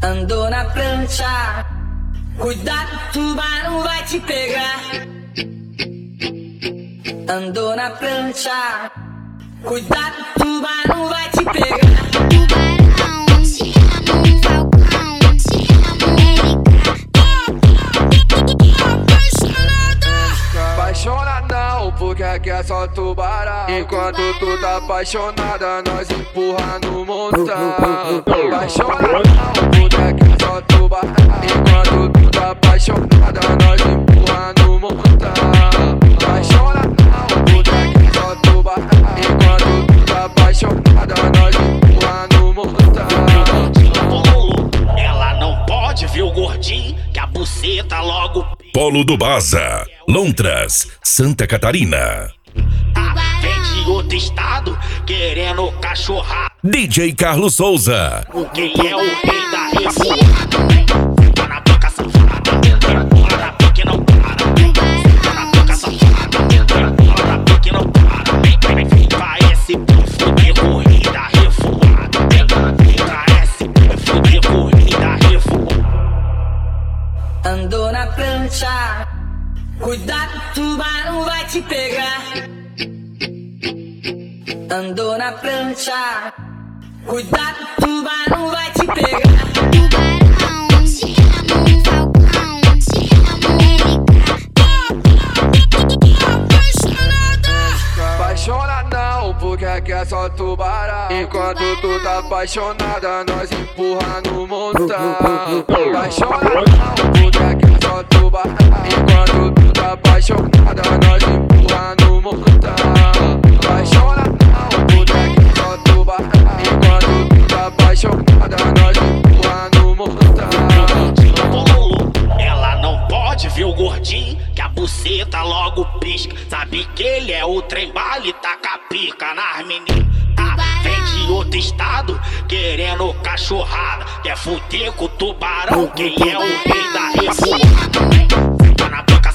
Andou na prancha, cuidado, tubarão vai te pegar. Andou na prancha, cuidado, tubarão vai te pegar. Tubarão, se chama um falcão, se chama Apaixonadão, porque aqui é só tubarão. Enquanto tu tá apaixonada, nós empurra no montão. Apaixonadão, porque aqui é só tubarão. Enquanto tu tá apaixonada, nós empurra no montão. Apaixonadão, porque aqui é só tubarão. Enquanto tu tá apaixonada, nós empurra no montão. Ela não pode ver o gordinho, que a buceta logo. Polo do Baza, Lontras, Santa Catarina. Vem de outro estado, querendo cachorrar. DJ Carlos Souza. Quem é o rei da revoada? Tá na boca safada, bola na boca e não para. Tá na boca safada, bola na boca e não para. Vai esse fuder corrida revoada. Vai esse fuder corrida revoada. Andou na prancha, cuidado, tubarão vai te pegar. Andou na prancha, cuidado, tubarão vai te pegar. tubarão, se chama um falcão, se chama Apaixonadão, porque aqui é só tubarão. Enquanto tu tá apaixonada, nós empurra no montão. Apaixonadão, porque aqui é só tubarão. Enquanto tu tá apaixonada, nós empurra no montão. Apaixonadão, porque aqui é só tubarão. Enquanto tu tá apaixonada, nós empurra no montão. Ela não pode ver o gordinho, que a buceta logo pisca. Sabe que ele é o trem bala e taca pica nas meninas. Vem de outro estado, querendo cachorrada. Quer fuder com o tubarão, quem é o rei da revoada? Tá na boca